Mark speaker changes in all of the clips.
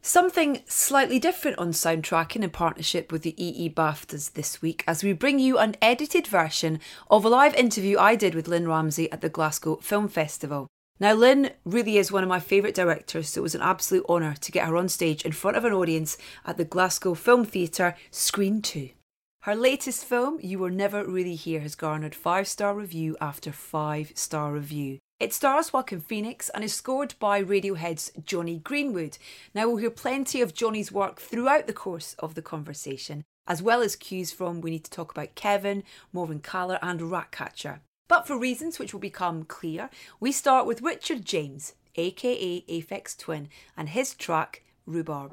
Speaker 1: Something slightly different on Soundtracking in partnership with the EE BAFTAs this week as we bring you an edited version of a live interview I did with Lynne Ramsay at the Glasgow Film Festival. Now, Lynne really is one of my favourite directors, so it was an absolute honour to get her on stage in front of an audience at the Glasgow Film Theatre Screen 2. Her latest film, You Were Never Really Here, has garnered 5-star review after 5-star review. It stars Joaquin Phoenix and is scored by Radiohead's Jonny Greenwood. Now, we'll hear plenty of Jonny's work throughout the course of the conversation, as well as cues from We Need to Talk About Kevin, Morvern Callar and Ratcatcher. But for reasons which will become clear, we start with Richard James, aka Aphex Twin, and his track, Rhubarb.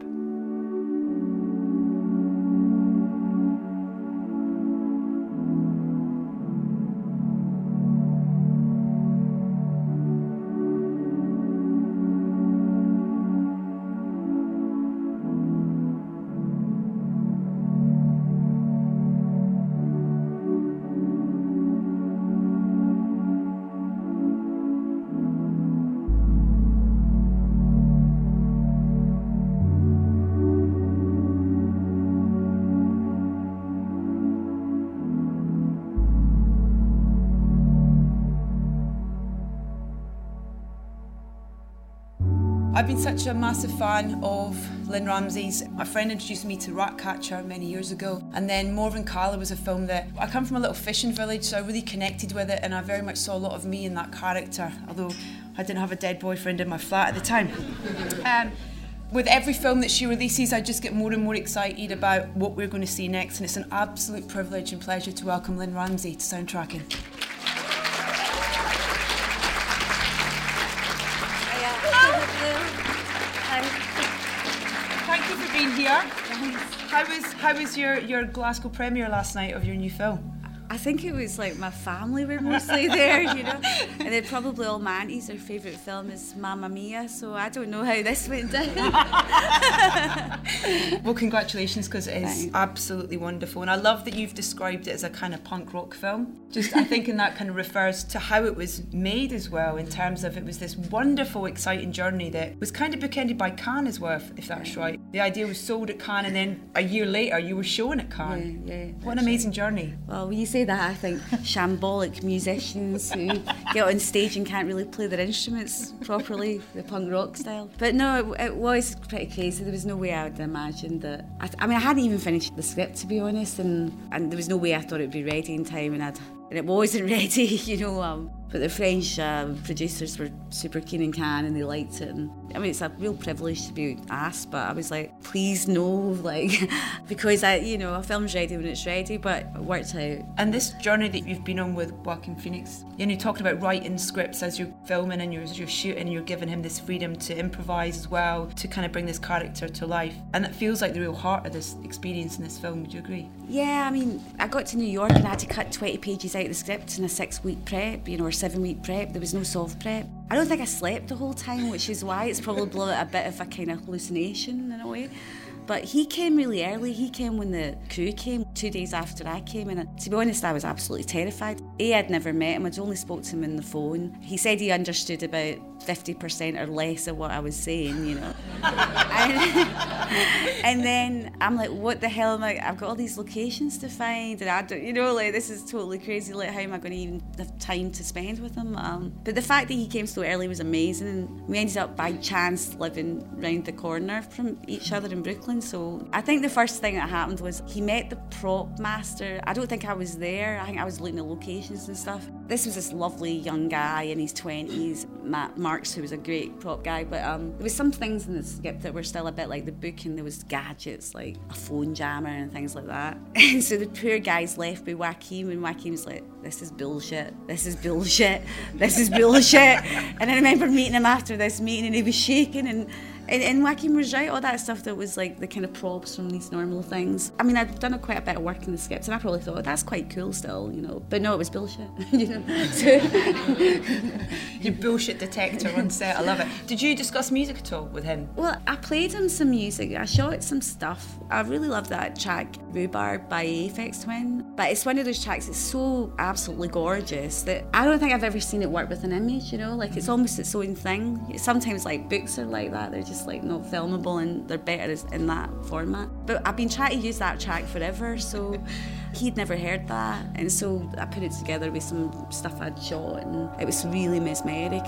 Speaker 1: I've been such a massive fan of Lynne Ramsay's. My friend introduced me to Ratcatcher many years ago, and then Morvern Callar was a film that I come from a little fishing village, so I really connected with it, and I very much saw a lot of me in that character, although I didn't have a dead boyfriend in my flat at the time. With every film that she releases, I just get more and more excited about what we're going to see next, and it's an absolute privilege and pleasure to welcome Lynne Ramsay to Soundtracking. Thank you for being here. How was your Glasgow premiere last night of your new film?
Speaker 2: I think it was like my family were mostly there, you know, and they're probably all my aunties. Their favourite film is Mamma Mia, so I don't know how this went down.
Speaker 1: Well, congratulations, because it is absolutely wonderful, and I love that you've described it as a kind of punk rock film. Just, I think, and that kind of refers to how it was made as well, in terms of it was this wonderful, exciting journey that was kind of bookended by Cannes as well, if that's right. The idea was sold at Cannes, and then a year later you were showing at Cannes.
Speaker 2: Yeah,
Speaker 1: what an amazing journey.
Speaker 2: Well, when you say that, I think shambolic musicians who get on stage and can't really play their instruments properly, the punk rock style. But no, it was pretty crazy. There was no way I would imagine that. I hadn't even finished the script, to be honest, and there was no way I thought it would be ready in time, and it wasn't ready, you know. But the French producers were super keen in Cannes, and they liked it. And I mean, it's a real privilege to be asked, but I was like, please no, like, because a film's ready when it's ready, but it worked out.
Speaker 1: And this journey that you've been on with Joaquin Phoenix, you talked about writing scripts as you're filming and you're shooting, you're giving him this freedom to improvise as well, to kind of bring this character to life. And it feels like the real heart of this experience in this film, would you agree?
Speaker 2: Yeah, I mean, I got to New York and I had to cut 20 pages out of the script in a 6-week prep, or 7-week prep. There was no soft prep. I don't think I slept the whole time, which is why it's probably a bit of a kind of hallucination in a way. But he came really early. He came when the crew came, 2 days after I came. And to be honest, I was absolutely terrified. I'd never met him. I'd only spoke to him on the phone. He said he understood about 50% or less of what I was saying, you know. and then I'm like, what the hell am I? I've got all these locations to find, and I don't, this is totally crazy. Like, how am I going to even have time to spend with him? But the fact that he came so early was amazing. And we ended up by chance living round the corner from each other in Brooklyn. So I think the first thing that happened was he met the prop master. I don't think I was there. I think I was looking at locations and stuff. This was this lovely young guy in his 20s, Matt Marks, who was a great prop guy. But there was some things in the script that were still a bit like the book, and there was gadgets like a phone jammer and things like that. And so the poor guy's left by Joaquin, and Joaquin's like, this is bullshit, this is bullshit, this is bullshit. And I remember meeting him after this meeting, and he was shaking, and Joaquin was right, all that stuff that was like the kind of props from these normal things. I mean, I'd done quite a bit of work in the scripts, and I probably thought, that's quite cool still, But no, it was bullshit, So
Speaker 1: Your bullshit detector on set, I love it. Did you discuss music at all with him?
Speaker 2: Well, I played him some music. I shot some stuff. I really love that track, Rhubarb by Aphex Twin. But it's one of those tracks that's so absolutely gorgeous that I don't think I've ever seen it work with an image, Like, it's almost its own thing. Sometimes, like, books are like that. They're just just like not filmable, and they're better in that format. But I've been trying to use that track forever, so he'd never heard that, and so I put it together with some stuff I'd shot, and it was really mesmeric.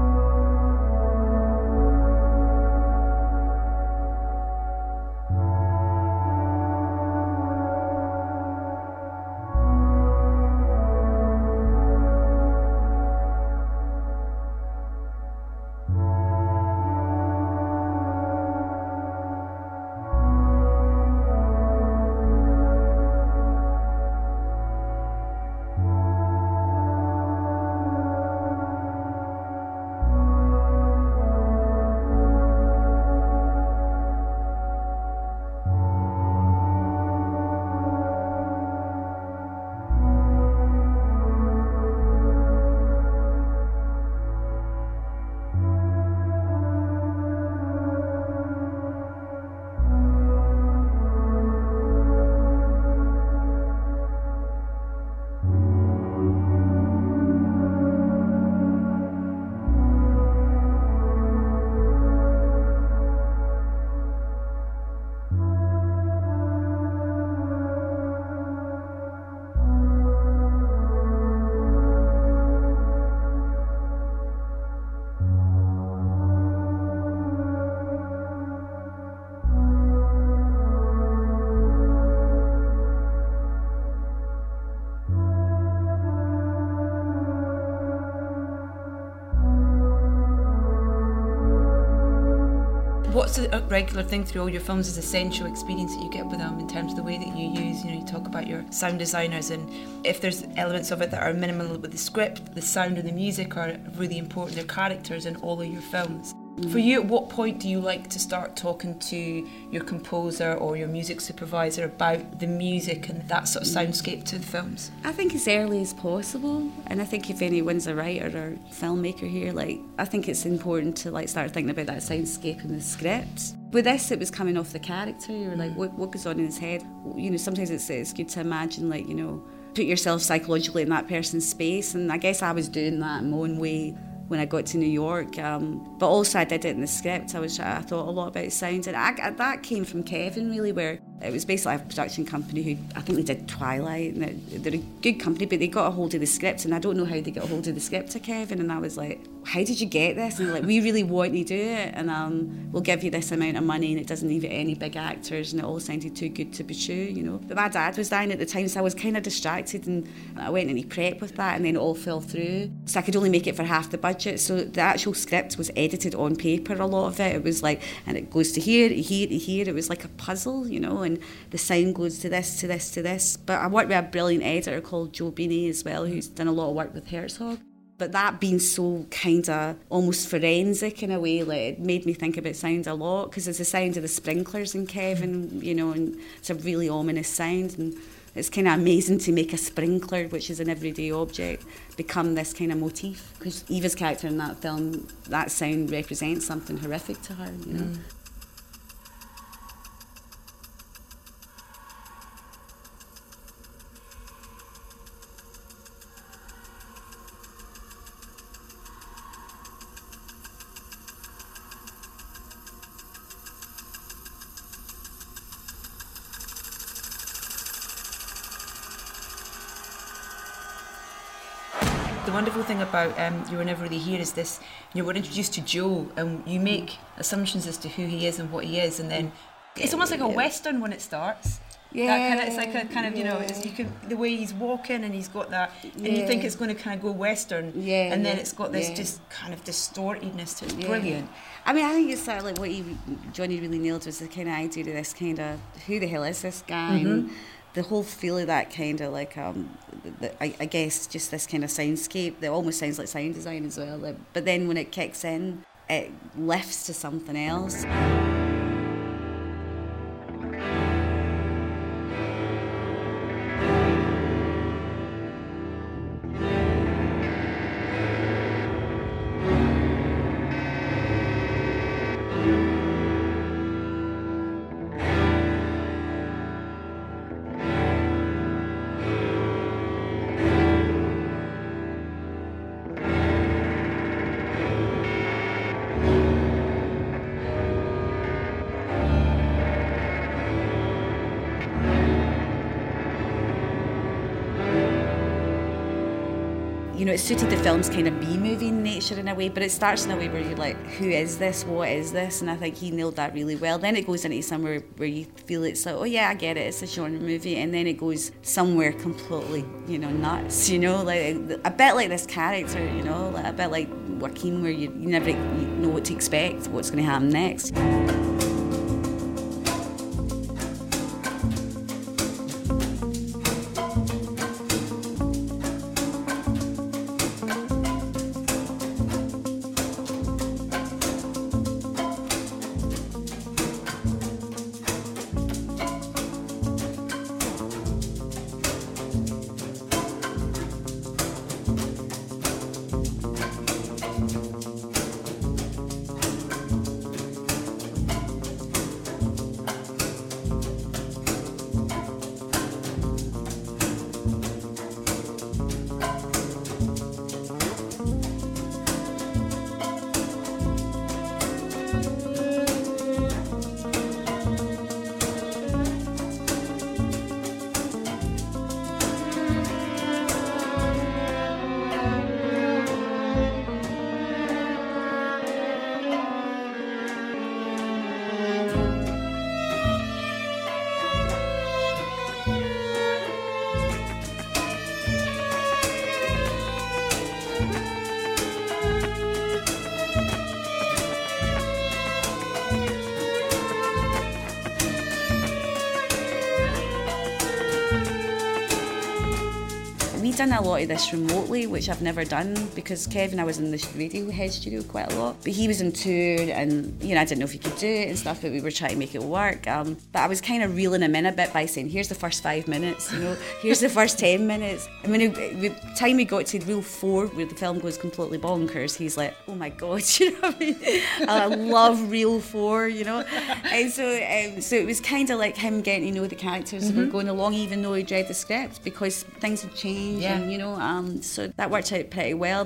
Speaker 1: What's a regular thing through all your films is a sensual experience that you get with them in terms of the way that you use, you talk about your sound designers, and if there's elements of it that are minimal with the script, the sound and the music are really important, they're characters in all of your films. For you, at what point do you like to start talking to your composer or your music supervisor about the music and that sort of soundscape to the films?
Speaker 2: I think as early as possible, and I think if anyone's a writer or filmmaker here, I think it's important to start thinking about that soundscape in the script. With this, it was coming off the character. You're like, what goes on in his head? Sometimes it's good to imagine, put yourself psychologically in that person's space, and I guess I was doing that in my own way when I got to New York, but also I did it in the script. I thought a lot about sound, and that came from Kevin, really, where it was basically a production company who, I think they did Twilight, and they're a good company, but they got a hold of the script, and I don't know how they got a hold of the script to Kevin, and I was like, how did you get this? And they're like, we really want to do it, and we'll give you this amount of money, and it doesn't need any big actors, and it all sounded too good to be true, But my dad was dying at the time, so I was kind of distracted, and I went into prep with that, and then it all fell through. So I could only make it for half the budget, so the actual script was edited on paper, a lot of it. It was and it goes to here, to here, to here. It was like a puzzle, and the sound goes to this, to this, to this. But I worked with a brilliant editor called Joe Beanie as well, who's done a lot of work with Herzog. But that being so kind of almost forensic in a way, it made me think about sound a lot, because it's the sound of the sprinklers in Kevin, and it's a really ominous sound, and it's kind of amazing to make a sprinkler, which is an everyday object, become this kind of motif, because Eva's character in that film, that sound represents something horrific to her,
Speaker 1: The wonderful thing about You Were Never Really Here is this, we're introduced to Joe, and you make assumptions as to who he is and what he is, and then it's almost like a Western when it starts.
Speaker 2: Yeah,
Speaker 1: it's like a kind of, the way he's walking, and he's got that, and you think it's going to kind of go Western, and then it's got this just kind of distortedness to it. It's brilliant.
Speaker 2: I mean, I think it's sort of what Johnny really nailed was the kind of idea of this kind of, who the hell is this guy? And the whole feel of that kind of I guess just this kind of soundscape that almost sounds like sound design as well. But then when it kicks in, it lifts to something else. it suited the film's kind of B-movie nature in a way, but it starts in a way where you're like, who is this? What is this? And I think he nailed that really well. Then it goes into somewhere where you feel it's like, oh yeah, I get it, it's a genre movie, and then it goes somewhere completely, nuts, like a bit like this character, like a bit like Joaquin, where you never know what to expect, what's going to happen next. We've done a lot of this remotely, which I've never done, because Kevin, I was in the Radiohead studio quite a lot, but he was on tour, and I didn't know if he could do it and stuff, but we were trying to make it work. But I was kind of reeling him in a bit by saying, here's the first 5 minutes, here's the first 10 minutes. And when the time we got to reel 4, where the film goes completely bonkers, he's like, oh my God, you know what I mean? I love reel 4, And so it was kind of like him getting to know the characters that were going along, even though he'd read the script, because things had changed.
Speaker 1: Yeah.
Speaker 2: And so that worked out pretty well.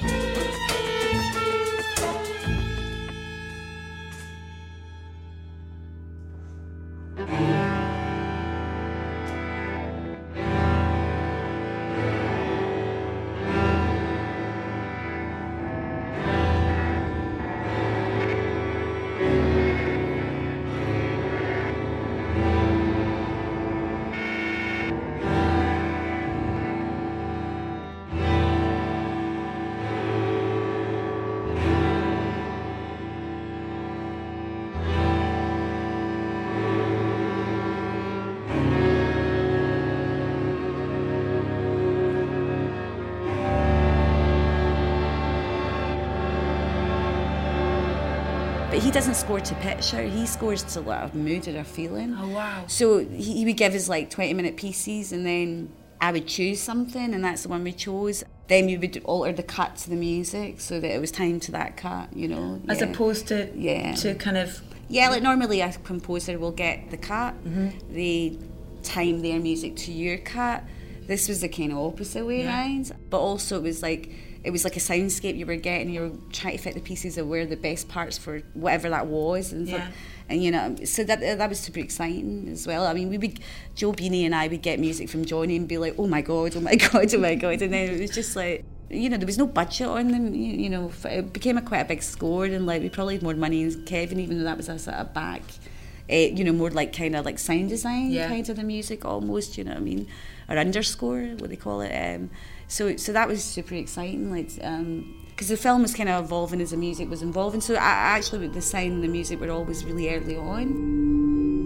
Speaker 2: But he doesn't score to picture, he scores to a mood or a feeling.
Speaker 1: Oh, wow.
Speaker 2: So he would give us like 20-minute pieces, and then I would choose something, and that's the one we chose. Then we would alter the cut to the music so that it was timed to that cut,
Speaker 1: As opposed to kind of...
Speaker 2: Yeah, like normally a composer will get the cut, they time their music to your cut. This was the kind of opposite way around, but also it was like a soundscape you were getting. You were trying to fit the pieces of where the best parts for whatever that was, and so that was super exciting as well. I mean, Joe Beanie and I would get music from Johnny and be like, oh my god, oh my god, oh my god, and then it was just like, there was no budget on them. It became quite a big score, and like we probably had more money in Kevin, even though that was a sort of back. More like kind of like sound design kind of the music almost, you know what I mean, or underscore, what they call it. So that was super exciting, like because the film was kind of evolving as the music was evolving. So actually the sound and the music were always really early on.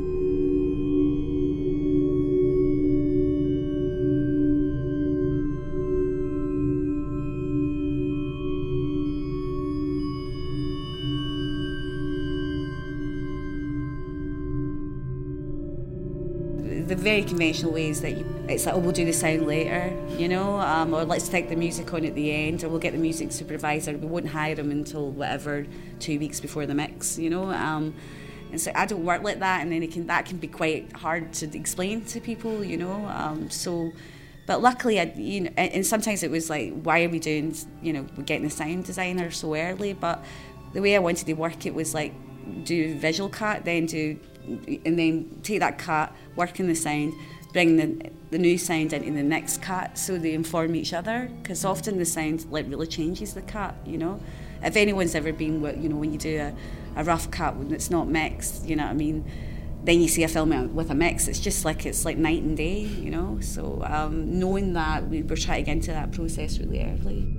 Speaker 2: The very conventional ways that it's like, oh, we'll do the sound later, or let's take the music on at the end, or we'll get the music supervisor. We won't hire him until whatever 2 weeks before the mix, And so I don't work like that, and then that can be quite hard to explain to people, But luckily, and sometimes it was like, why are we doing, we're getting a sound designer so early? But the way I wanted to work it was like, do visual cut, and then take that cut, work in the sound, bring the new sound into the next cut so they inform each other, because often the sound like really changes the cut, you know. If anyone's ever been, you know, when you do a rough cut when it's not mixed, you know what I mean, then you see a film with a mix, it's like night and day, you know. So knowing that, we were trying to get into that process really early.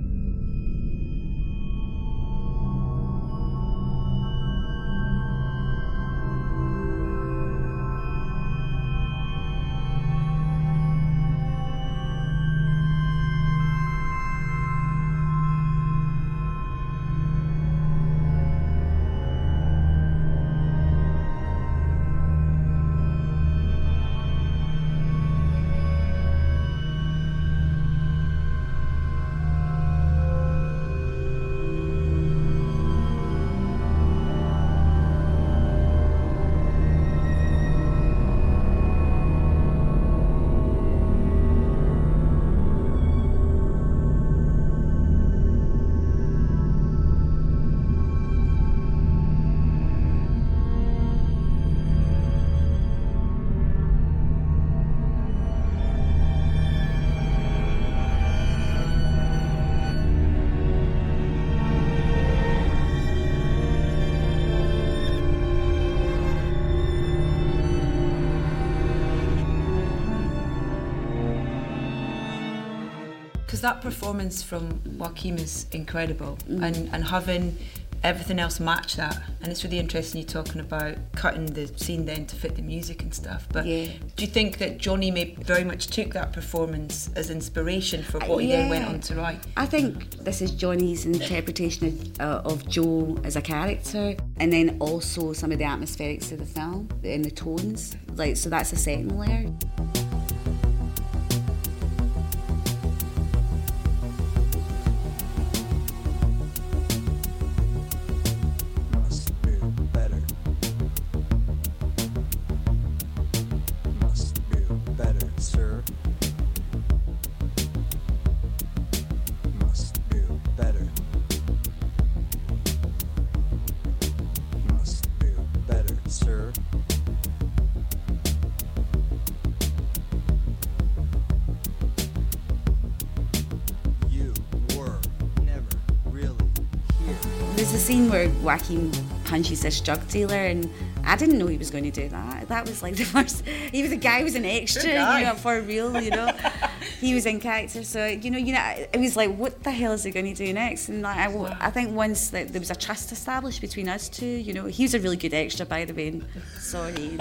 Speaker 1: That performance from Joaquin is incredible, and having everything else match that, and it's really interesting you talking about cutting the scene then to fit the music and stuff. But do you think that Johnny very much took that performance as inspiration for what he then went on to write?
Speaker 2: I think this is Johnny's interpretation of Joe as a character, and then also some of the atmospherics of the film and the tones, like, so that's the second layer. There's a scene where Joaquin punches this drug dealer, and I didn't know he was going to do that. That was like the first. The guy was an extra, you know, for real, you know. He was in character, so you know, it was like, what the hell is he going to do next? And like, I think once there was a trust established between us two, you know, he was a really good extra, by the way. And sorry.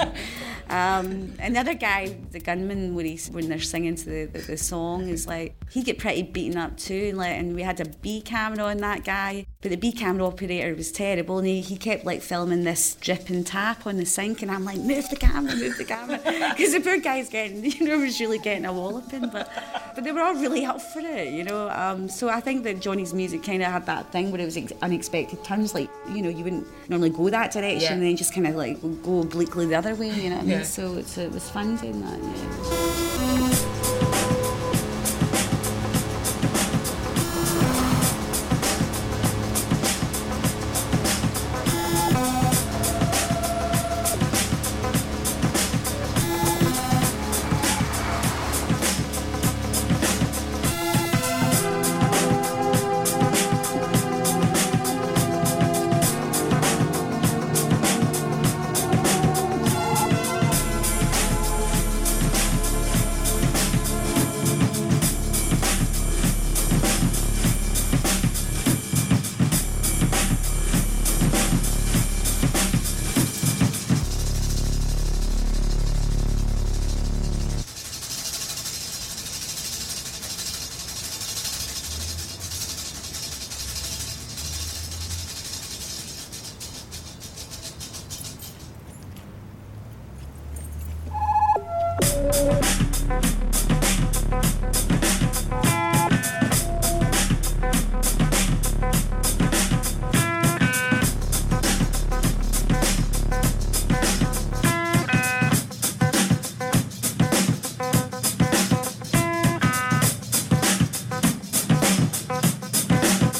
Speaker 2: And the other guy, the gunman, when they're singing to the song, is like, he get pretty beaten up too, and we had a B camera on that guy, but the B camera operator was terrible, and he kept like filming this drip and tap on the sink, and I'm like, move the camera, because the poor guy's was really getting a walloping, but they were all really up for it, you know. So I think that Johnny's music kind of had that thing where it was unexpected turns, like, you know, you wouldn't normally go that direction, and then just kind of like go obliquely the other way, you know what I mean? So it was fun doing that, yeah.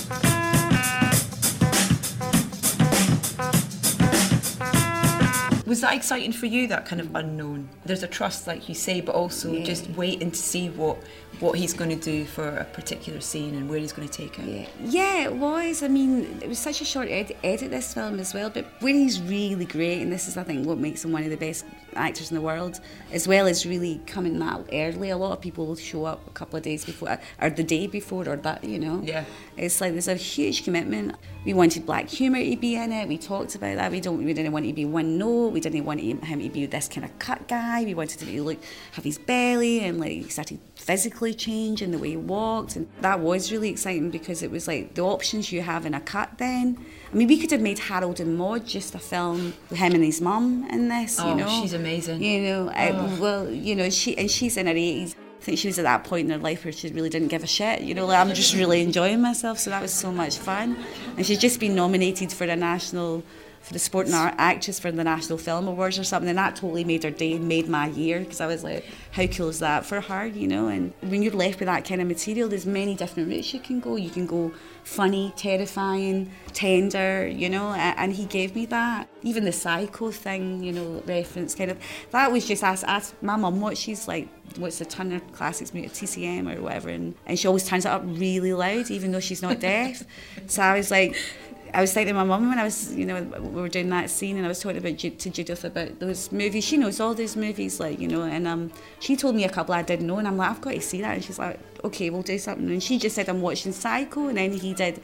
Speaker 1: Was Was that exciting for you, that kind of unknown? There's a trust, like you say, but also just waiting to see what he's going to do for a particular scene and where he's going to take it.
Speaker 2: Yeah, it was. I mean, it was such a short edit, this film as well, but where he's really great, and this is, I think, what makes him one of the best actors in the world, as well as really coming that early. A lot of people will show up a couple of days before, or the day before, or that, you know.
Speaker 1: Yeah.
Speaker 2: It's like there's a huge commitment. We wanted black humour to be in it. We talked about that. We didn't want it to be one note. We didn't want him to be this kind of cut guy. We wanted him to have his belly, and like he started physically change in the way he walked, and that was really exciting because it was like the options you have in a cut then. I mean, we could have made Harold and Maude just a film with him and his mum in this, you know.
Speaker 1: Oh, she's amazing.
Speaker 2: You know, well, you know, she's in her 80s. I think she was at that point in her life where she really didn't give a shit, you know, like I'm just really enjoying myself, so that was so much fun. And she's just been nominated for the Supporting Actress for the National Film Awards or something, and that totally made her day, made my year, because I was like, how cool is that for her, you know? And when you're left with that kind of material, there's many different routes you can go. You can go funny, terrifying, tender, you know, and he gave me that. Even the Psycho thing, you know, reference kind of, that was just, ask my mum what's the Turner Classics Music, TCM or whatever, and she always turns it up really loud, even though she's not deaf. So I was like, I was thinking to my mum when I was, you know, we were doing that scene, and I was talking about to Judith about those movies. She knows all those movies, like, you know, and she told me a couple I didn't know, and I'm like, I've got to see that. And she's like, okay, we'll do something. And she just said, I'm watching Psycho, and then he did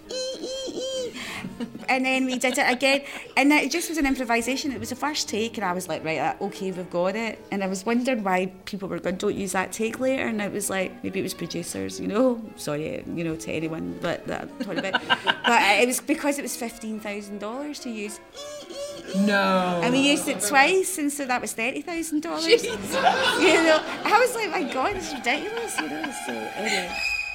Speaker 2: and then we did it again, and it just was an improvisation. It was the first take, and I was like, right, okay, we've got it. And I was wondering why people were going, don't use that take later, and it was like, maybe it was producers, you know, sorry, you know, to anyone but that I'm talking about, but it was because it was $15,000 to use,
Speaker 1: no,
Speaker 2: and we used it twice, and so that was $30,000. You know, I was like, my God, this is ridiculous, you know. So anyway.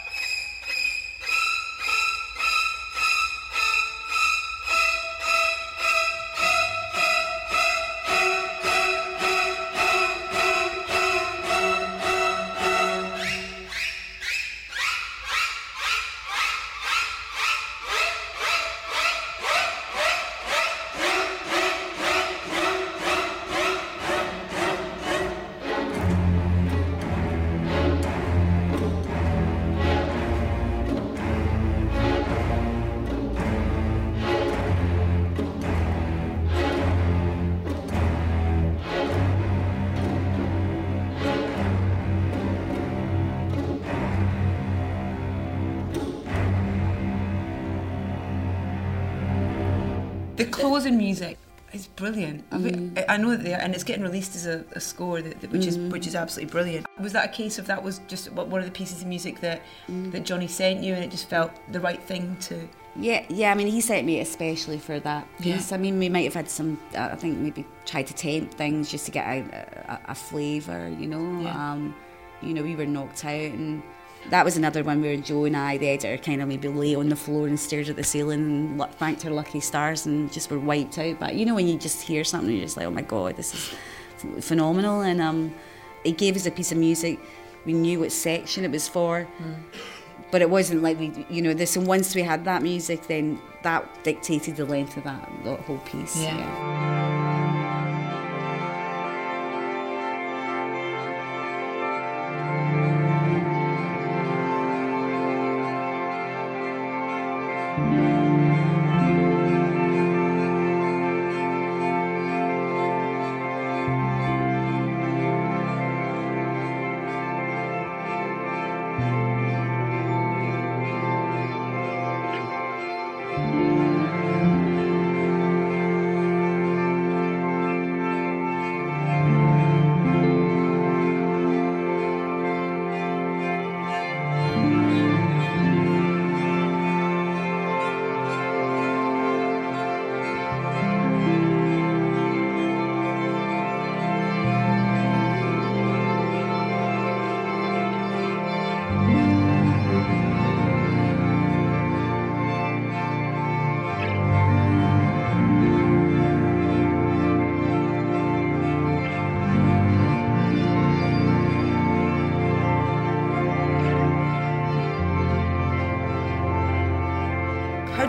Speaker 1: The closing music is brilliant. I know that and it's getting released as a score which is absolutely brilliant. Was that a case of that was just one of the pieces of music that Johnny sent you, and it just felt the right thing to?
Speaker 2: Yeah. I mean, he sent me especially for that piece. Yeah. I mean, we might have had some. I think maybe tried to tempt things just to get a flavour. You know. Yeah. You know, we were knocked out, and that was another one where Joe and I, the editor, kind of maybe lay on the floor and stared at the ceiling and thanked our lucky stars and just were wiped out. But you know, when you just hear something, you're just like, oh my God, this is phenomenal. And it gave us a piece of music. We knew what section it was for, but it wasn't like we, you know, this. And once we had that music, then that dictated the length of that whole piece. Yeah.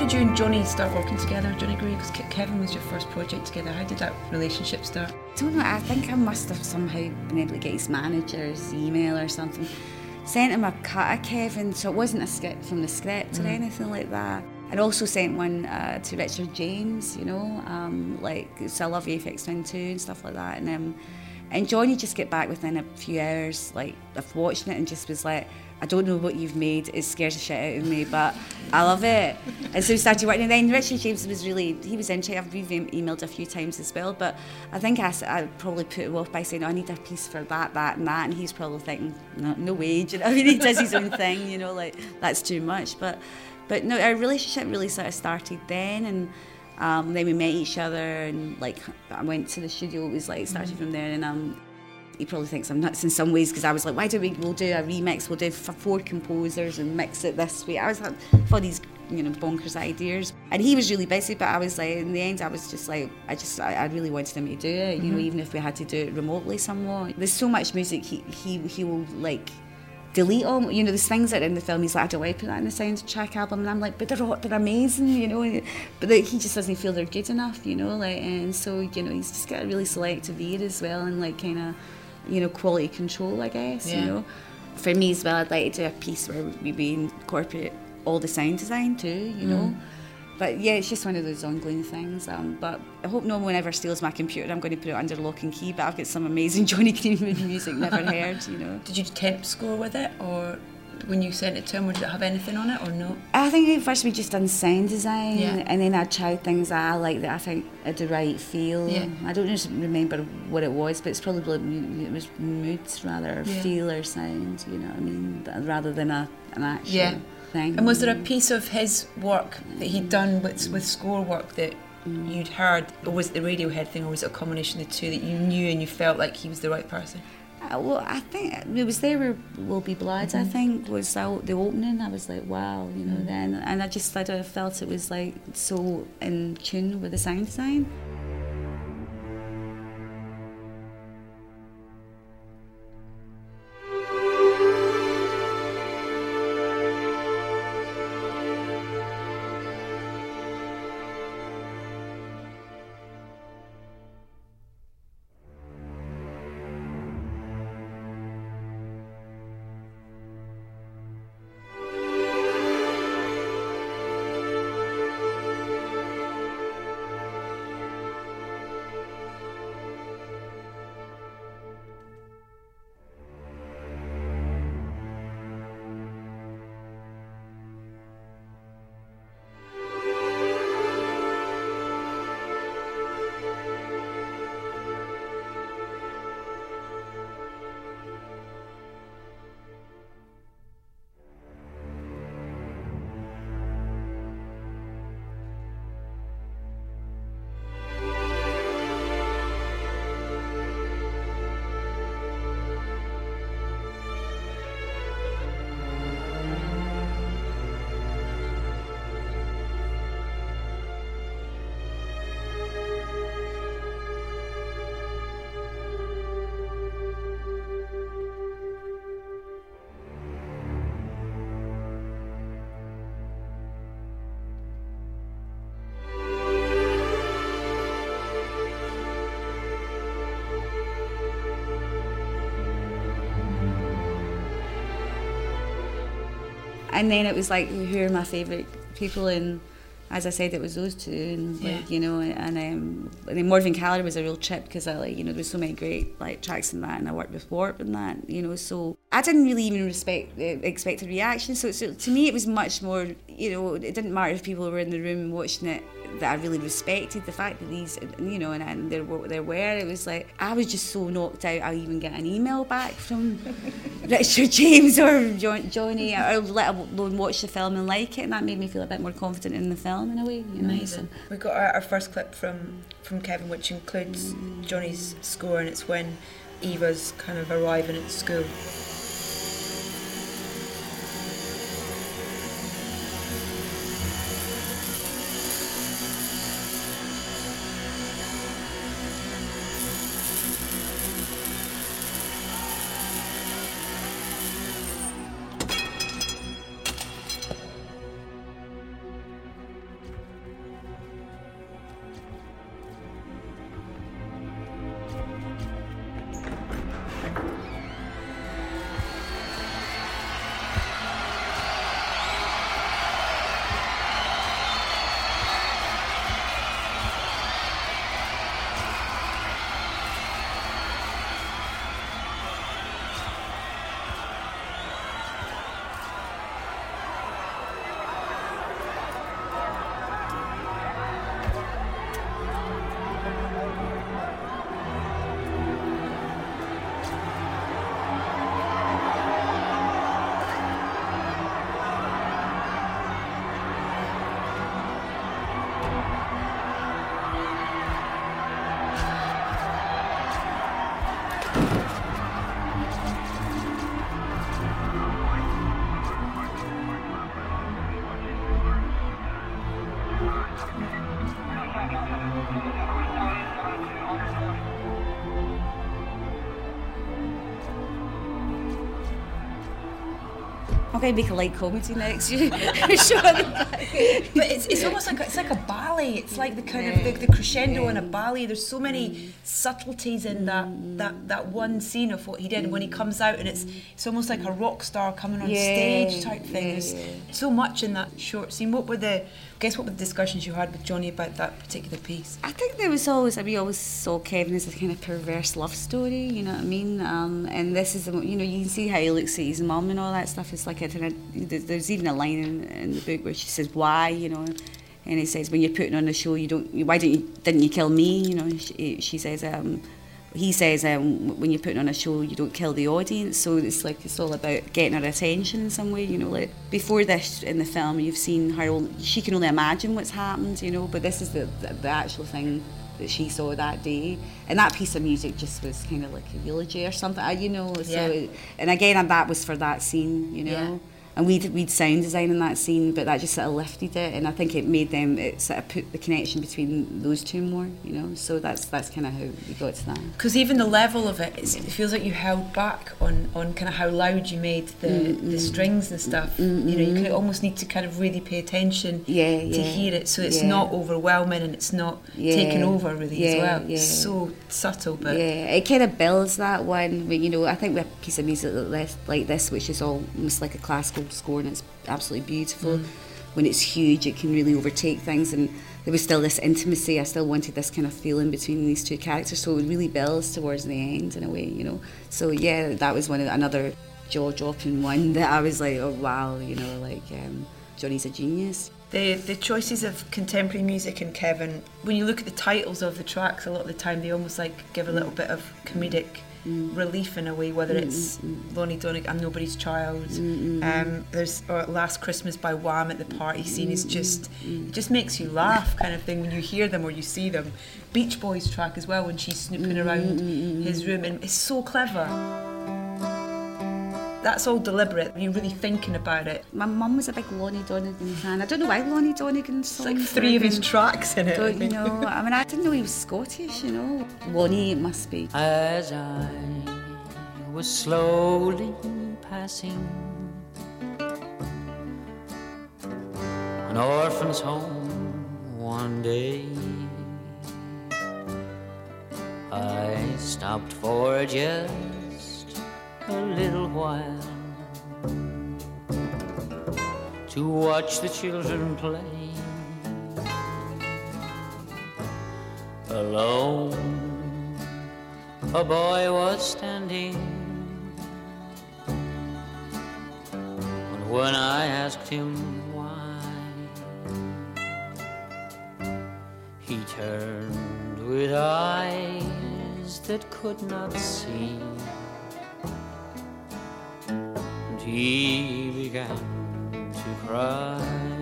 Speaker 1: did you and Johnny start working together, Johnny Gray? Because Kevin was your first project together. How did that relationship start?
Speaker 2: I don't know, I think I must have somehow been able to get his manager's email or something. Sent him a cut of Kevin, so it wasn't a skit from the script or anything like that. And also sent one to Richard James, you know, like So I Love VFX 22 and stuff like that. And Johnny just get back within a few hours, like, of watching it, and just was like, I don't know what you've made, it scares the shit out of me, but I love it. And so we started working, and then Richard James was really, he was into it. We've emailed a few times as well, but I think I probably put him off by saying, I need a piece for that, and that, and he's probably thinking, no way, you know, I mean, he does his own thing, you know, like, that's too much. But no, our relationship really sort of started then, and then we met each other, and like I went to the studio. It was like started from there, and he probably thinks I'm nuts in some ways, because I was like, we'll do a remix, we'll do 4 composers and mix it this way. I was like, for these, you know, bonkers ideas, and he was really busy, but I was like, in the end I was just like, I really wanted him to do it, you know, even if we had to do it remotely somewhat. There's so much music he will like delete all, you know, there's things that are in the film, he's like, I don't want to put that in the soundtrack album, and I'm like, but they're amazing, you know, but he just doesn't feel they're good enough, you know, like, and so, you know, he's just got a really selective ear as well, and like kind of, you know, quality control, I guess, you know. For me as well, I'd like to do a piece where we incorporate all the sound design too, you know. But yeah, it's just one of those ongoing things. But I hope no one ever steals my computer. I'm going to put it under lock and key. But I've got some amazing Johnny Greenwood music never heard, you know.
Speaker 1: Did you temp score with it, or when you sent it to him, did it have anything on it or no?
Speaker 2: I think at first we just done sound design, and then I tried things that I like, that I think had the right feel. I don't just remember what it was, but it's probably, it was moods rather, feel or sound, you know what I mean, rather than an actual thing.
Speaker 1: And was there a piece of his work that he'd done with score work that you'd heard, or was it the Radiohead thing, or was it a combination of the two that you knew and you felt like he was the right person?
Speaker 2: Well, I think it was There Will Be Blood, I think, was the opening. I was like, wow, you know, then. And I felt it was like so in tune with the sound design. And then it was like, who are my favourite people? And as I said, it was those two, and like, you know, and then Morven Callar was a real trip, because I, like, you know, there was so many great like tracks in that, and I worked with Warp and that, you know, so I didn't really even expect a reaction. So to me, it was much more, you know, it didn't matter if people were in the room watching it, that I really respected the fact that these, you know, and there were. It was like, I was just so knocked out I'll even get an email back from Richard James or Johnny, or let alone watch the film and like it, and that made me feel a bit more confident in the film in a way, you know.
Speaker 1: Amazing. We got our first clip from Kevin, which includes Johnny's score, and it's when Eva's kind of arriving at school.
Speaker 2: I'm going to make a light comedy next year.
Speaker 1: But it's almost like it's like a ballet. It's like the kind of the crescendo in a ballet. There's so many subtleties in that one scene of what he did. And when he comes out, and it's almost like a rock star coming on stage type thing. There's so much in that short scene. What were the discussions you had with Johnny about that particular piece?
Speaker 2: I think there was always, we always saw Kevin as a kind of perverse love story, you know what I mean? And this is, you know, you can see how he looks at his mum and all that stuff. It's like there's even a line in the book where she says, why, you know, and he says, when you're putting on a show, didn't you kill me, you know? She says, he says, when you're putting on a show, you don't kill the audience. So it's all about getting her attention in some way, you know. Like before this in the film, you've seen her, she can only imagine what's happened, you know. But this is the actual thing that she saw that day, and that piece of music just was kind of like a eulogy or something, you know. So, and again, that was for that scene, you know. Yeah. And we'd sound design in that scene, but that just sort of lifted it, and I think it sort of put the connection between those two more, you know. So that's kind of how we got to that.
Speaker 1: Because even the level of it feels like you held back on kind of how loud you made the strings and stuff. You know, you could almost need to kind of really pay attention to hear it, so it's not overwhelming and it's not taking over really as well. It's so subtle, but
Speaker 2: it kind of builds that one. But, you know, I think with a piece of music like this, which is almost like a classical score, and it's absolutely beautiful. When it's huge, it can really overtake things, and there was still this intimacy. I still wanted this kind of feeling between these two characters, so it really builds towards the end in a way, you know. So yeah, that was another jaw-dropping one that I was like, oh wow, you know, like Johnny's a genius.
Speaker 1: The choices of contemporary music in Kevin, when you look at the titles of the tracks, a lot of the time they almost like give a little bit of comedic relief in a way, whether it's Lonnie Donegan, I'm Nobody's Child, there's Last Christmas by Wham at the party scene. Is just, it just makes you laugh kind of thing when you hear them or you see them. Beach Boys track as well, when she's snooping around his room, and it's so clever. That's all deliberate. You're really thinking about it.
Speaker 2: My mum was a big Lonnie Donegan fan. I don't know why Lonnie Donegan songs.
Speaker 1: It's like 3 of his tracks in it.
Speaker 2: Don't you know? I mean, I didn't know he was Scottish, you know. Lonnie, it must be.
Speaker 3: As I was slowly passing an orphan's home one day, I stopped for just a little while to watch the children play. Alone, a boy was standing, and when I asked him why, he turned with eyes that could not see. He began to cry.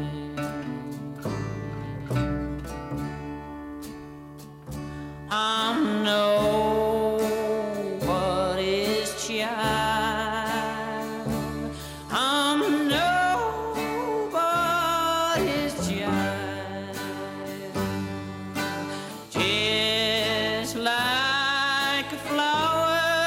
Speaker 3: I'm nobody's child. I'm nobody's child. Just like a flower,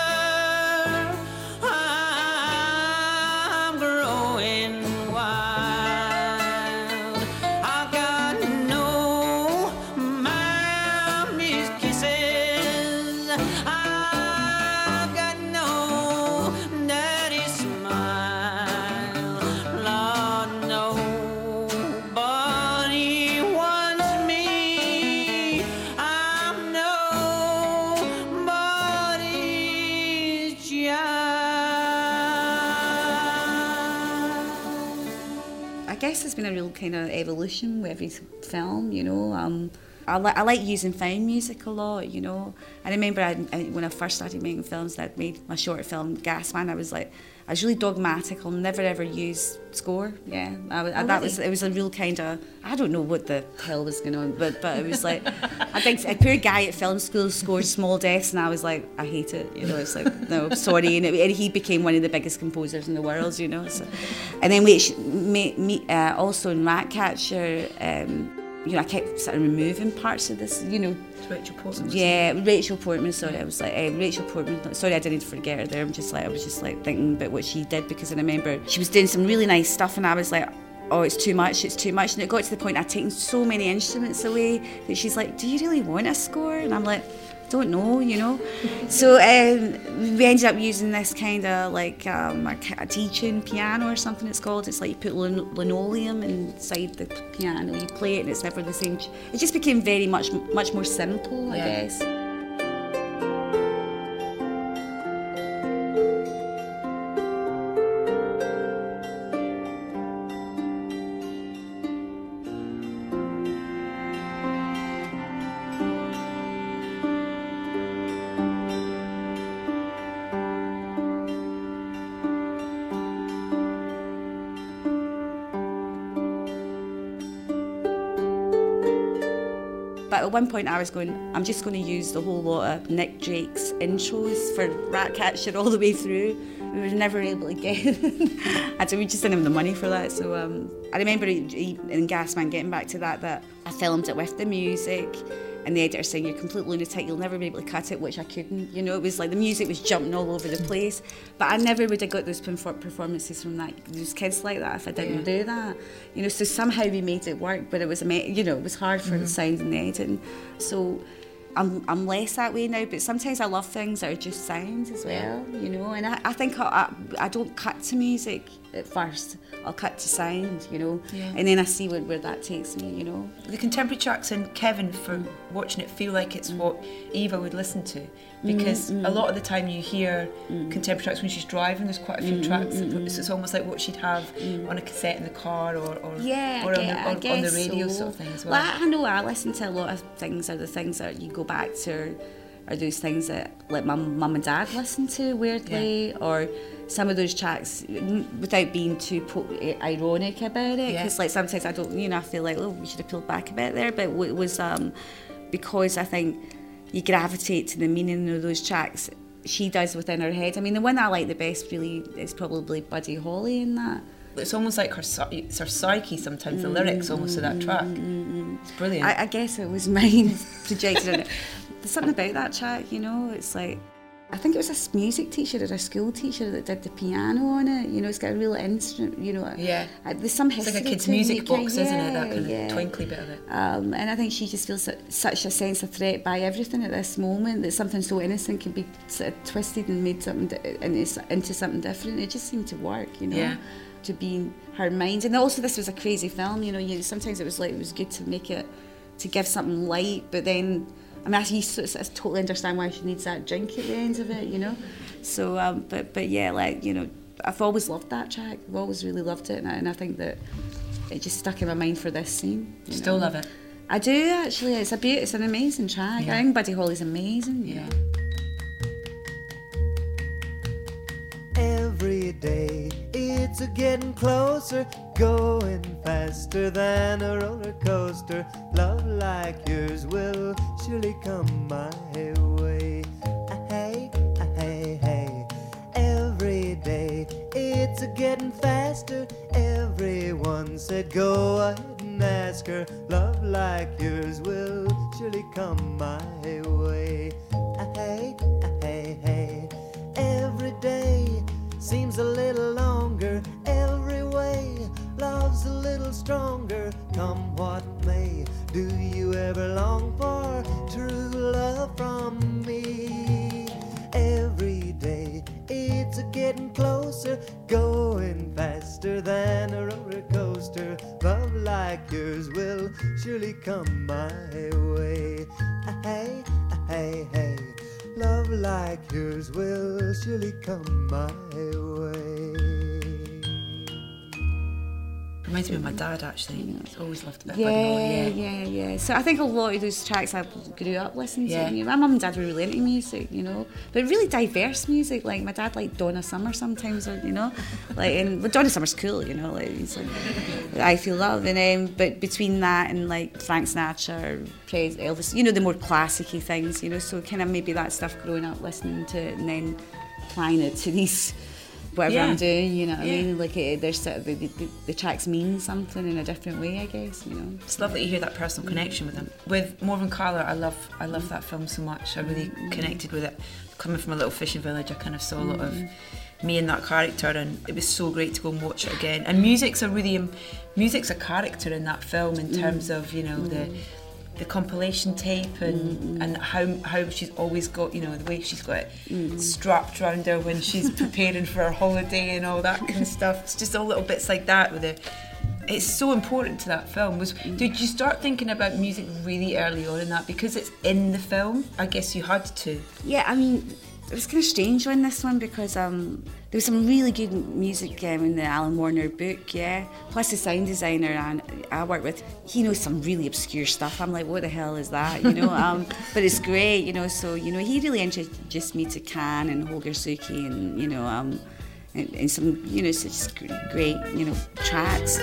Speaker 2: I guess there's been a real kind of evolution with every film, you know. I like using found music a lot, you know. I remember when I first started making films, that I'd made my short film Gasman. I was really dogmatic. I'll never ever use score. Yeah, it was a real kind of, I don't know what the hell was going on, but it was like, I think a poor guy at film school scored Small Deaths, and I was like, I hate it. You know, it's like, no, sorry. And he became one of the biggest composers in the world, you know. So, and then also in Ratcatcher, you know, I kept sort of removing parts of this, you know.
Speaker 1: Rachel Portman.
Speaker 2: Yeah, Rachel Portman, sorry. I was like, Rachel Portman, sorry, I didn't forget her there. I was just like thinking about what she did, because I remember she was doing some really nice stuff, and I was like, oh, it's too much. And it got to the point I'd taken so many instruments away that she's like, do you really want a score? And I'm like, don't know, you know. So we ended up using this kind of like a teaching piano or something it's called. It's like you put linoleum inside the piano, you play it and it's never the same. It just became very much more simple, I guess. But at one point I was going, I'm just going to use the whole lot of Nick Drake's intros for Ratcatcher all the way through. We were never able to get it. We just didn't have the money for that. So I remember in Gasman, getting back to that I filmed it with the music, and the editor saying, you're a complete lunatic, you'll never be able to cut it, which I couldn't. You know, it was like the music was jumping all over the place. But I never would have got those performances from those kids like that if I didn't do that. You know, so somehow we made it work, but it was, you know, it was hard for the sound and the editing. So I'm less that way now, but sometimes I love things that are just sounds as well, you know, and I think I don't cut to music at first. I'll cut to sound, you know, and then I see where that takes me, you know.
Speaker 1: The contemporary tracks and Kevin, for watching it, feel like it's what Eva would listen to, because a lot of the time you hear contemporary tracks when she's driving. There's quite a few tracks, so it's almost like what she'd have on a cassette in the car or on the radio sort of thing as well.
Speaker 2: I know I listen to a lot of things, are the things that you go back to, are those things that like my mum and dad listened to weirdly, or some of those tracks, without being too ironic about it, because like sometimes I don't, you know, I feel like, oh, we should have pulled back a bit there, but it was because I think you gravitate to the meaning of those tracks she does within her head. I mean, the one I like the best really is probably Buddy Holly in that.
Speaker 1: It's almost like it's her psyche sometimes, the lyrics almost of that track. It's brilliant.
Speaker 2: I guess it was mine projected in it. There's something about that track, you know, it's like, I think it was a music teacher or a school teacher that did the piano on it. You know, it's got a real instrument, you know.
Speaker 1: Yeah.
Speaker 2: There's some history.
Speaker 1: It's like a kid's music box, isn't it? That kind of twinkly bit of it.
Speaker 2: And I think she just feels such a sense of threat by everything at this moment, that something so innocent can be sort of twisted and made into something different. It just seemed to work, you know.
Speaker 1: Yeah.
Speaker 2: To be in her mind. And also this was a crazy film, you know, sometimes it was like, it was good to make it, to give something light, but then, I mean, I totally understand why she needs that drink at the end of it, you know. So, but yeah, like, you know, I've always loved that track. I've always really loved it, and I think that it just stuck in my mind for this scene.
Speaker 1: Still love it?
Speaker 2: I do, actually. It's an amazing track. I think Buddy Holly's amazing.
Speaker 1: Yeah.
Speaker 4: Every day it's getting closer, going faster than a roller coaster. Love like yours will surely come my way. Hey, hey, hey. Every day it's getting faster. Everyone said go ahead and ask her. Love like yours will surely come my way. Hey, hey, hey. Every day seems a little longer, every way love's a little stronger. Come what may, do you ever long for true love from me? Every day it's getting closer, going faster than a roller coaster. Love like yours will surely come my way. Hey, hey, hey. Love like yours will surely come my way.
Speaker 1: Reminds me of my dad, actually. He's always loved a bit of
Speaker 2: Yeah,
Speaker 1: Buddy Holly.
Speaker 2: yeah. So I think a lot of those tracks I grew up listening to. You know, my mum and dad were really into music, you know, but really diverse music. Like my dad liked Donna Summer sometimes, or, you know, but Donna Summer's cool, you know, like he's like I Feel Love, and but between that and like Frank Sinatra, Elvis, you know, the more classic-y things, you know, so kind of maybe that stuff growing up listening to it and then applying it to these whatever
Speaker 1: Yeah.
Speaker 2: I'm doing, you know what I
Speaker 1: Yeah.
Speaker 2: mean? Like there's sort of the tracks mean something in a different way, I guess, you know.
Speaker 1: It's lovely to hear that personal connection with him. With Morven Carla, I love that film so much. I really connected with it. Coming from a little fishing village, I kind of saw a lot of me in that character, and it was so great to go and watch it again. And music's a character in that film in terms of, you know, the compilation tape and how she's always got, you know, the way she's got it strapped around her when she's preparing for her holiday and all that kind of stuff. It's just all little bits like that with it. It's so important to that film. Did you start thinking about music really early on in that because it's in the film? I guess you had to.
Speaker 2: Yeah, I mean, it was kind of strange on this one because there was some really good music in the Alan Warner book, yeah. Plus the sound designer and I work with, he knows some really obscure stuff. I'm like, what the hell is that, you know? But it's great, you know. So, you know, he really introduced me to Can and Holger Suki and, you know, and some, you know, such great, you know, tracks.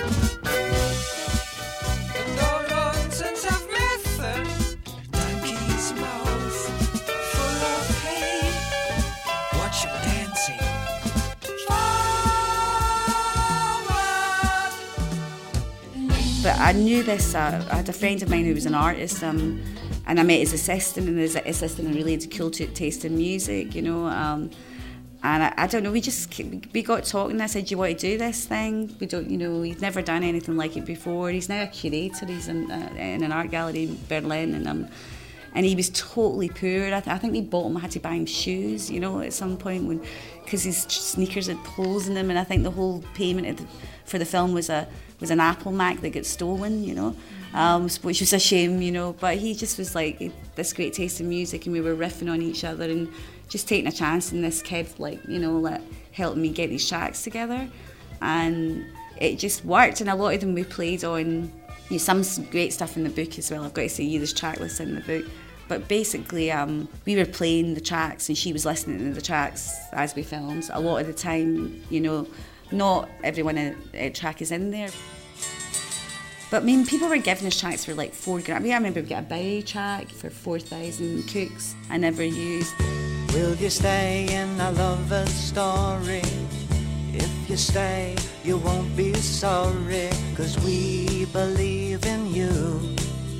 Speaker 2: But I knew this, I had a friend of mine who was an artist, and I met his assistant, and his assistant really had a cool taste in music, you know. And I don't know, we got talking. I said, do you want to do this thing? We don't, you know, he'd never done anything like it before. He's now a curator. He's in an art gallery in Berlin, and he was totally poor. I think we bought him. I had to buy him shoes, you know, at some point because his sneakers had holes in them. And I think the whole payment for the film was an Apple Mac that got stolen, you know, which was a shame, you know. But he just was like this great taste in music, and we were riffing on each other and just taking a chance. And this kid, like, you know, helping me get these tracks together, and it just worked. And a lot of them we played on. You know, some great stuff in the book as well. I've got to say, there's track lists in the book. But basically, we were playing the tracks and she was listening to the tracks as we filmed. A lot of the time, you know, not everyone a track is in there. But I mean, people were giving us tracks for like $4,000. I remember we got a Bowie track for 4,000 cooks I never used.
Speaker 4: Will you stay in a lover's story? If you stay, you won't be sorry, 'cause we believe in you.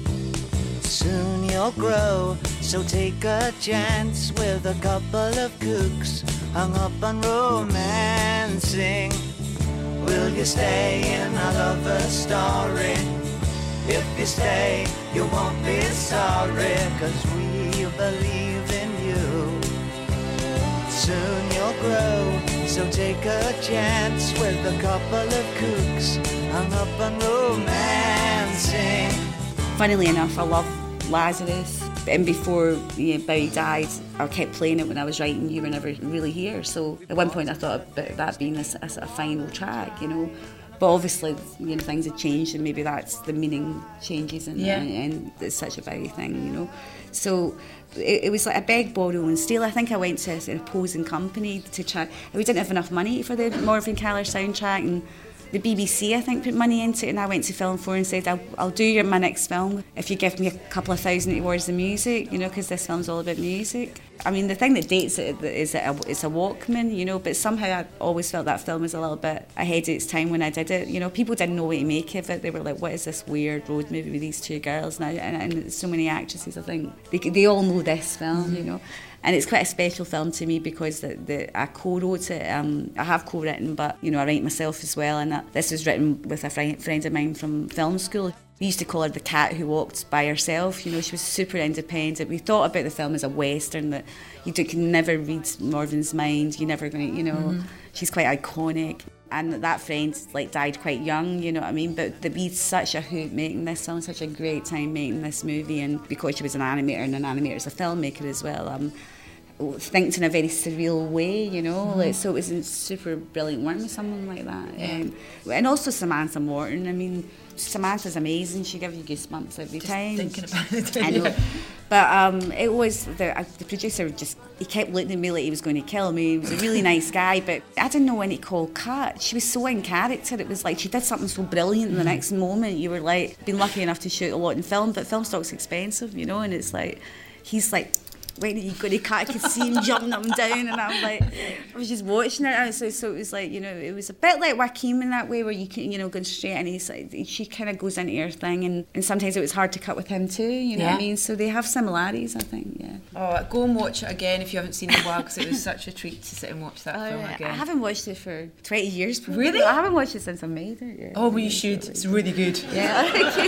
Speaker 4: Soon you'll grow, so take a chance with a couple of cooks hung up on romancing. Will you stay in a lover's story? If you stay, you won't be sorry, 'cause we believe in you. Soon you'll grow, so take a chance with a couple of cooks hung up on romancing.
Speaker 2: Funnily enough, I love Lazarus, and before Bowie died, I kept playing it when I was writing You Were Never Really Here. So at one point I thought about that being a sort of final track, you know. But obviously, you know, things had changed, and maybe that's the meaning changes, and it's such a Bowie thing, you know. So it was like a beg, borrow and steal. I think I went to an opposing company to try. We didn't have enough money for the Morven Carla soundtrack, and the BBC, I think, put money into it, and I went to Film 4 and said, I'll do my next film if you give me a couple of thousand towards the music, you know, because this film's all about music. I mean, the thing that dates it is that it's a Walkman, you know, but somehow I always felt that film was a little bit ahead of its time when I did it. You know, people didn't know what to make of it. They were like, what is this weird road movie with these two girls? And so many actresses, I think, they all know this film, you know. And it's quite a special film to me because I co-wrote it. I have co-written, but, you know, I write myself as well. And this was written with a friend of mine from film school. We used to call her the cat who walked by herself. You know, she was super independent. We thought about the film as a Western, that you can never read Morven's mind. You're never going to, you know, she's quite iconic. And that friend died quite young, you know what I mean? But we had such a hoot making this song, such a great time making this movie. And because she was an animator, and an animator's a filmmaker as well, thinks in a very surreal way, you know. So it was a super brilliant working with someone like that. And also Samantha Morton. I mean, Samantha's amazing. She gives you goosebumps every time.
Speaker 1: Thinking about it.
Speaker 2: I know. But it was the producer he kept looking at me like he was going to kill me. He was a really nice guy, but I didn't know when to call cut. She was so in character. It was like she did something so brilliant, and the next moment you were like, been lucky enough to shoot a lot in film, but film stock's expensive, you know, and it's like, he's like, when are you going to cut? I could see him jumping up and down, and I'm like, I was just watching it. So it was like, it was a bit like Joaquin in that way, where you can, going straight, and he's like, she kind of goes into her thing, and sometimes it was hard to cut with him too. You know what I mean? So they have similarities, I think. Yeah.
Speaker 1: Oh, go and watch it again if you haven't seen it in a while, because it was such a treat to sit and watch that film again.
Speaker 2: I haven't watched it for 20 years. Probably.
Speaker 1: Really?
Speaker 2: I haven't watched it since I made it. Yeah.
Speaker 1: Oh, well, you should. It's really good.
Speaker 2: Yeah,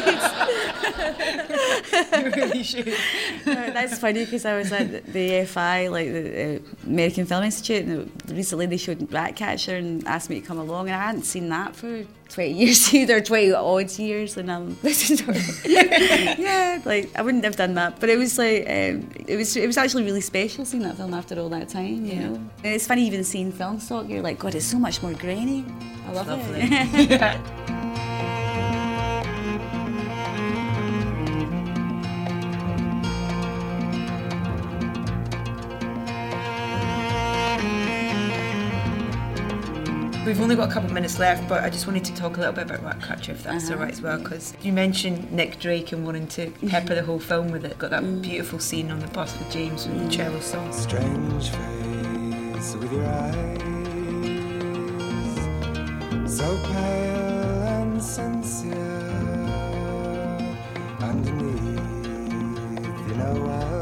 Speaker 1: you really should.
Speaker 2: That's funny, because I was at the AFI, like the American Film Institute, and recently they showed Ratcatcher and asked me to come along, and I hadn't seen that for 20 years either, 20 odd years, and yeah, like I wouldn't have done that, but it was like it was actually really special seeing that film after all that time, you know. And it's funny even seeing film stock, you're like, God, it's so much more grainy. I love it.
Speaker 1: Yeah. We've only got a couple of minutes left, but I just wanted to talk a little bit about Ratcatcher, if that's all right as well, because you mentioned Nick Drake and wanting to pepper the whole film with it. Got that beautiful scene on the bus with James with the cello song.
Speaker 4: Strange face with your eyes, so pale and sincere. Underneath, you know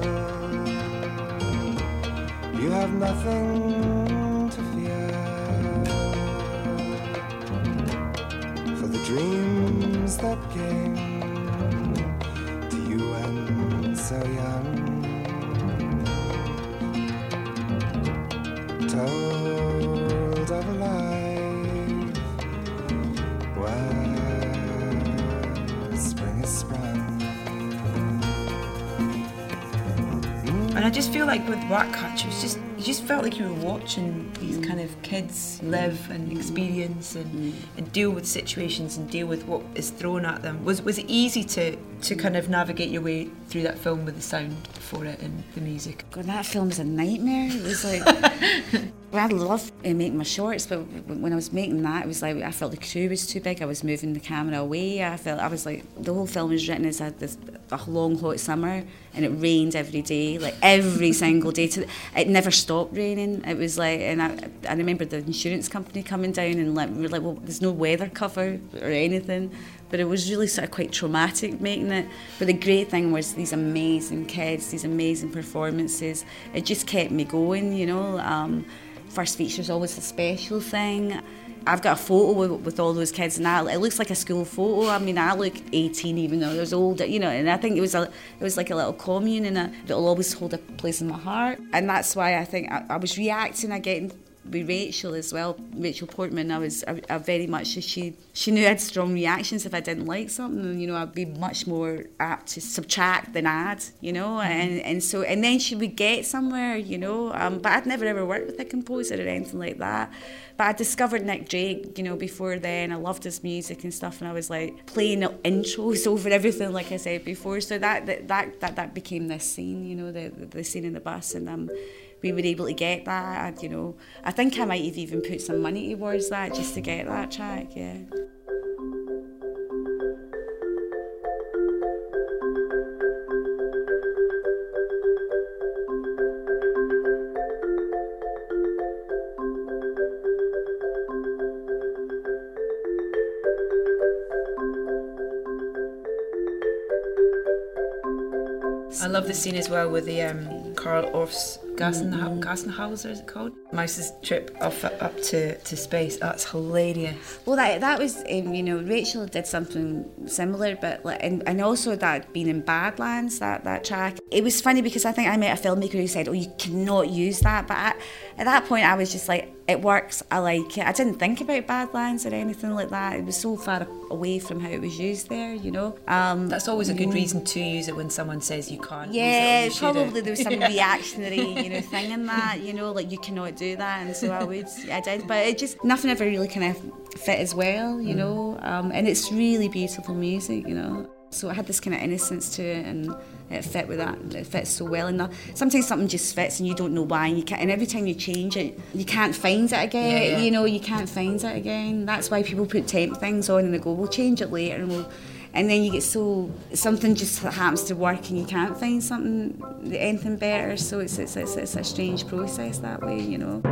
Speaker 4: well, you have nothing to fear. For the dreams that came to you when so young, told of a life where spring is sprung.
Speaker 1: And I just feel like with Ratcatcher, you just felt like you were watching these kind of kids live and experience and deal with situations and deal with what is thrown at them. Was it easy to kind of navigate your way through that film with the sound for it and the music?
Speaker 2: God, that film was a nightmare. It was like, I love making my shorts, but when I was making that, it was like I felt the crew was too big. I was moving the camera away. I was like, the whole film was written as a long hot summer, and it rained every day, like every single day. It never stopped raining. It was like, and I remember the insurance company coming down and we were like, well, there's no weather cover or anything. But it was really sort of quite traumatic making it. But the great thing was these amazing kids, these amazing performances. It just kept me going, you know. First feature's always a special thing. I've got a photo with all those kids, and it looks like a school photo. I mean, I look 18 even though I was older, you know. And I think it was like a little commune, and it'll always hold a place in my heart. And that's why I think I was reacting again with Rachel as well, Rachel Portman. I very much, she knew I had strong reactions if I didn't like something, you know. I'd be much more apt to subtract than add, you know. And then she would get somewhere, you know. But I'd never ever worked with a composer or anything like that. But I discovered Nick Drake, you know, before then. I loved his music and stuff, and I was like playing intros over everything, like I said before. So that became this scene, you know, the scene in the bus, and we were able to get that, you know. I think I might have even put some money towards that just to get that track, yeah.
Speaker 1: I love the scene as well with the Carl Orff's Gassenhauser, is it called? Mouse's trip up to space. That's hilarious.
Speaker 2: Well, that was, you know, Rachel did something similar, but and also that being in Badlands, that track. It was funny because I think I met a filmmaker who said, "Oh, you cannot use that," but at that point I was just like, it works, I like it. I didn't think about Badlands or anything like that. It was so far away from how it was used there, you know.
Speaker 1: That's always a good reason to use it when someone says you can't
Speaker 2: yeah,
Speaker 1: use it.
Speaker 2: Probably there was some reactionary, you know, thing in that, you know, like you cannot do that, and so I did, but it just, nothing ever really kind of fit as well, you know, and it's really beautiful music, you know. So it had this kind of innocence to it, and it fit with that. It fits so well. And sometimes something just fits, and you don't know why. And every time you change it, you can't find it again. Yeah. You know, you can't find it again. That's why people put temp things on, and they go, "We'll change it later." And then you get something just happens to work and you can't find anything better. So it's a strange process that way, you know.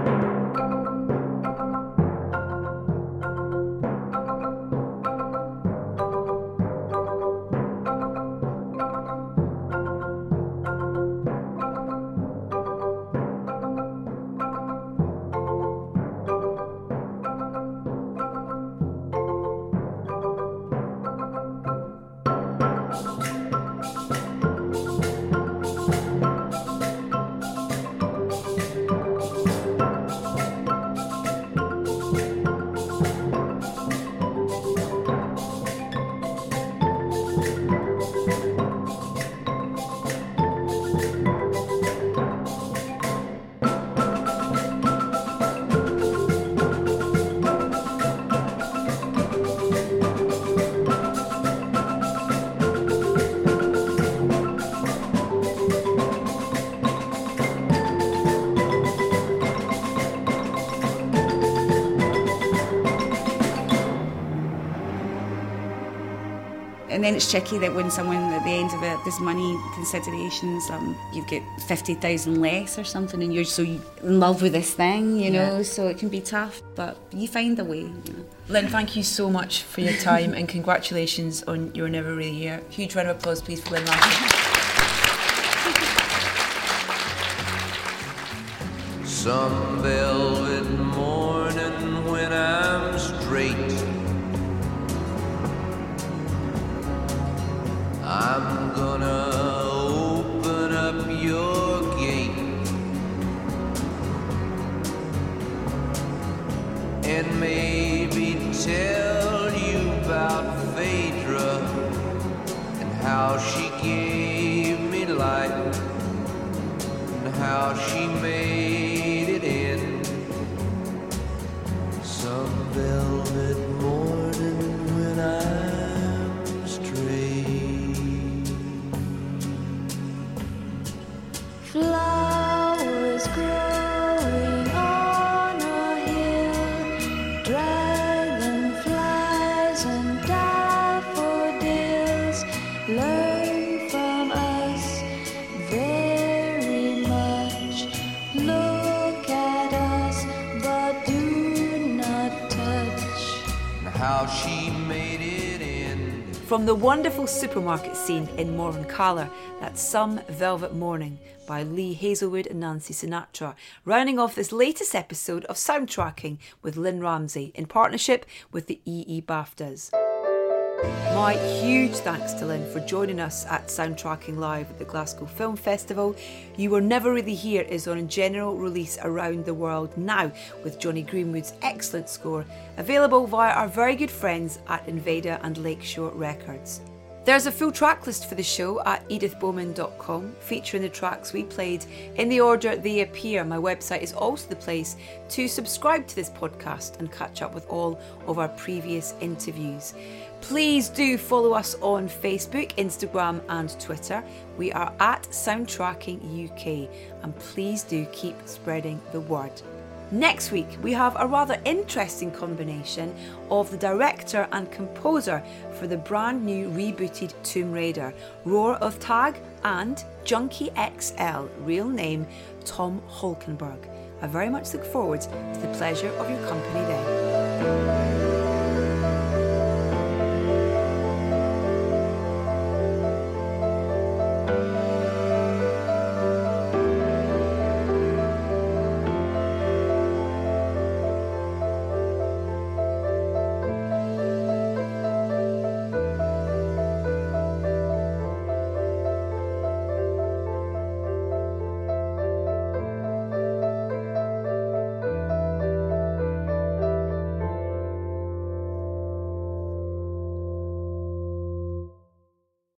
Speaker 2: And then it's tricky that when someone at the end of it, there's money considerations, you get 50,000 less or something, and you're so in love with this thing, you know, so it can be tough, but you find a way, you know.
Speaker 1: Lynn, thank you so much for your time and congratulations on You're Never Really Here. Huge round of applause, please, for Lynn Ramsay.
Speaker 5: Some velvet morning when I'm straight, I'm gonna open up your gate and maybe tell you about Phaedra and how she gave me life and how she made it in some velvet morning when I'm straight.
Speaker 6: Flowers growing on a hill, dragonflies and daffodils learn from us very much. Look at us, but do not touch.
Speaker 5: How she made it in.
Speaker 1: From the wonderful supermarket scene in Morvencala, that's Some Velvet Morning by Lee Hazelwood and Nancy Sinatra, rounding off this latest episode of Soundtracking with Lynn Ramsay in partnership with the EE BAFTAs. My huge thanks to Lynn for joining us at Soundtracking Live at the Glasgow Film Festival. You Were Never Really Here is on general release around the world now, with Jonny Greenwood's excellent score available via our very good friends at Invada and Lakeshore Records. There's a full track list for the show at edithbowman.com, featuring the tracks we played in the order they appear. My website is also the place to subscribe to this podcast and catch up with all of our previous interviews. Please do follow us on Facebook, Instagram and Twitter. We are at Soundtracking UK, and please do keep spreading the word. Next week, we have a rather interesting combination of the director and composer for the brand new rebooted Tomb Raider, Roar of Tag, and Junkie XL, real name Tom Holkenborg. I very much look forward to the pleasure of your company then.